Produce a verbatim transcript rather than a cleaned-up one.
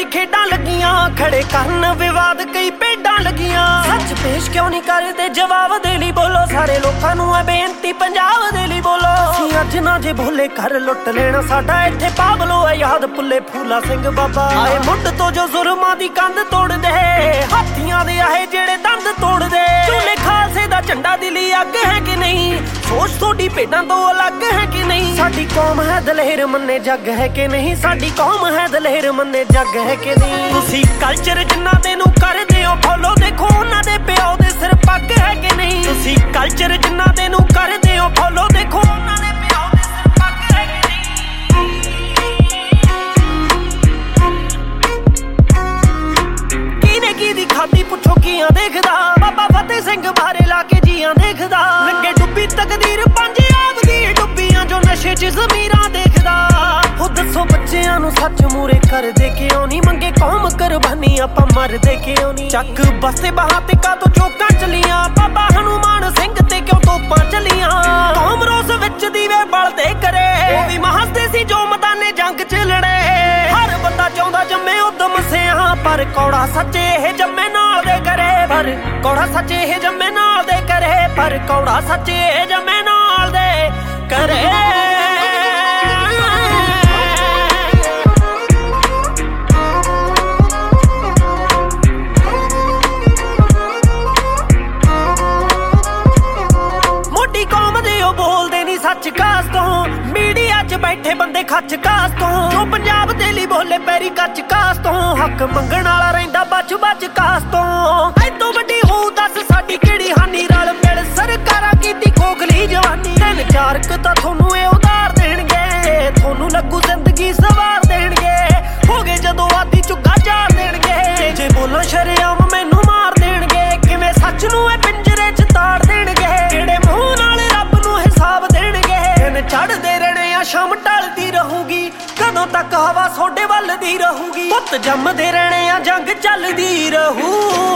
ਦੀ ਖੇਡਾਂ ਲੱਗੀਆਂ ਖੜੇ ਕਰਨ ਵਿਵਾਦ ਕਈ ਭੇਡਾਂ ਲੱਗੀਆਂ ਸੱਚ ਪੇਸ਼ ਕਿਉਂ ਨਹੀਂ ਕਰਦੇ ਜਵਾਬ ਦੇ ਲਈ ਬੋਲੋ ਸਾਰੇ ਲੋਕਾਂ ਨੂੰ ਹੈ ਬੇਨਤੀ ਪੰਜਾਬ ਦੇ ਲਈ ਬੋਲੋ ਅਸੀਂ ਅੱਜ ਨਾ ਜੇ ਭੁੱਲੇ ਕਰ ਲੁੱਟ ਲੈਣਾ ਸਾਡਾ ਇੱਥੇ ਪਾਗਲੋ ਹੈ ਯਾਦ ਭੁੱਲੇ ਫੂਲਾ ਸਿੰਘ ਬਾਬਾ ਆਏ ਮੁੱਢ ਤੋਂ ਜੋ ਜ਼ੁਲਮਾਂ ਦੀ ਕੰਧ ਤੋੜਦੇ ਹਾਥੀਆਂ ਦੇ ਆਏ ਜਿਹੜੇ ਦੰਦ ਤੋੜਦੇ ਝੂਲੇ ਖਾਲਸੇ ਦਾ ਝੰਡਾ ਦਿਲੀ ਅੱਗ ਹੈ ਕਿ ਨਹੀਂ ਸੋਚ ਤੁਹਾਡੀ ਭੇਡਾਂ ਤੋਂ ਅਲੱਗ ਹੈ ਕਿ ਨਹੀਂ ਸਾਡੀ ਕੌਮ ਹੈ ਦਲੇਰ ਮੰਨੇ ਜੱਗ ਹੈ ਕਿ ਨਹੀਂ ਸਾਡੀ ਕੌਮ ਹੈ ਦਲੇਰ ਮੰਨੇ ਜੱਗ ਹੈ ਕਿ ਨਹੀਂ ਤੁਸੀਂ ਕਲਚਰ ਜਿੰਨਾ ਦੇ ਨੂੰ ਕਰਦੇ ਹੋ ਫੋਲੋ ਦੇਖੋ ਉਹਨਾਂ ਦੇ ਪਿਓ ਦੇ ਸਿਰ ਪੱਗ ਹੈ ਕਿ ਨਹੀਂ ਤੁਸੀਂ ਕਲਚਰ ਜਿੰਨਾ ਦੇ ਨੂੰ ਕਰਦੇ ਹੋ ਫੋਲੋ ਦੇਖੋ ਉਹਨਾਂ ਦੇ ਪਿਓ ਦੇ ਸਿਰ ਪੱਗ ਹੈ ਕਿ ਨਹੀਂ ਕਿਨੇ ਕੀ ਦੀ ਖਾਦੀ ਪੁੱਛੋ ਕੀਆਂ ਦੇਖਦਾ ਬਾਬਾ ਫਤਿਹ ਸਿੰਘ ਬਾਰੇ ਲਾ ਕੇ ਜੀਆਂ ਦੇਖਦਾ ਲੰਗੇ ਡੁੱਬੀ ਤਕਦੀਰ ਪੰਜਾਬ ਦੀ ਡੁੱਬੀਆਂ ਜੋ ਨਸ਼ੇ 'ਚ ਜ਼ਮੀਰਾਂ ਦੇਖਦਾ ਉਹ ਦੱਸੋ ਬੱਚਿਆਂ ਨੂੰ ਸੱਚ ਮੂਰੇ ਕਰਦੇ ਕਿਉਂ ਨਹੀਂ ਮੰਗੇ ਕੌਮ ਕੁਰਬਾਨੀ ਆਪਾਂ ਮਰਦੇ ਕਿਉਂ ਨਹੀਂ ਚੱਕ ਬਸਤੇ ਬਾਹਾਂ ਤੇ ਕਾ ਤੋਂ ਚੋਕਾਂ ਚਲੀਆਂ ਬਾਬਾ ਹਨੂਮਾਨ ਸਿੰਘ ਤੇ ਕਿਉਂ ਤੋਪਾਂ ਚਲੀਆਂ ਕੌਮ ਰੋਸ ਵਿੱਚ ਦੀਵੇ ਬਲਦੇ ਕਰੇ ਉਹ ਵੀ ਮਹੱਸਦੇ ਸੀ ਜੋ ਮੈਦਾਨੇ ਜੰਗ 'ਚ ਲੜੇ ਹਰ ਬੰਦਾ ਚਾਹੁੰਦਾ ਜੰਮੇ ਉਦਮ ਸਿਆਂ ਪਰ ਕੌੜਾ ਸੱਚੇ ਇਹ ਜੰਮੇ ਨਾਲ ਦੇ ਕਰੇ ਪਰ ਕੌੜਾ ਸੱਚੇ ਇਹ ਜੰਮੇ ਨਾਲ ਦੇ ਕਰੇ ਪਰ ਕੌੜਾ ਸੱਚੇ ਇਹ ਜੰਮੇ ਨਾਲ ਦੇ ਕਰੇ ਸੱਚ ਕਾਸ ਤੋਂ ਮੀਡੀਆ 'ਚ ਬੈਠੇ ਬੰਦੇ ਖੱਚ ਕਾਸ ਤੋਂ ਜੋ ਪੰਜਾਬ ਦੇ ਲਈ ਬੋਲੇ ਪੈਰੀ ਕੱਚ ਕਾਸ ਤੋਂ ਹੱਕ ਮੰਗਣ ਵਾਲਾ ਰਹਿੰਦਾ ਬਚ ਬਚ ਕਾਸ ਤੋਂ ਐਤੋਂ ਵੱਡੀ ਹੋਊ ਦੱਸ ਸਾਡੀ ਕਿਹੜੀ ਹਾਨੀ ਰਲ ਮਿਲ ਸਰਕਾਰਾਂ ਕੀਤੀ ਖੋਖਲੀ ਜਵਾਨੀ ਤਿੰਨ ਚਾਰ ਕ ਤਾਂ ਤੁਹਾਨੂੰ ਇਹ ਉਧਾਰ ਦੇਣਗੇ ਤੁਹਾਨੂੰ ਲੱਗੂ ਜ਼ਿੰਦਗੀ ਸਵਾਰ ਦੇਣਗੇ ਹੋਗੇ ਜਦੋਂ ਆਦੀ ਝੁੱਗਾ ਝਾੜ ਦੇਣਗੇ ਜੇ ਬੋਲਾਂ ਸ਼ਰੇਆਮ ਮੈਨੂੰ ਮਾਰ ਦੇਣਗੇ ਕਿਵੇਂ ਸੱਚ ਨੂੰ ਇਹ ਪਿੰਜਰੇ 'ਚ ਤਾੜ ਦੇਣਗੇ ਕਿਹੜੇ ਮੂੰਹ ਨਾਲ ਰੱਬ ਨੂੰ ਹਿਸਾਬ ਚੜਦੇ ਰਹਿਣੇ ਆ ਸ਼ਾਮ ਢਲਦੀ ਰਹੂਗੀ ਕਦੋਂ ਤੱਕ ਹਵਾ ਸੋਡੇ ਵੱਲ ਦੀ ਰਹੂਗੀ ਪੁੱਤ ਜੰਮਦੇ ਰਹਿਣੇ ਆ ਜੰਗ ਚੱਲਦੀ ਰਹੂ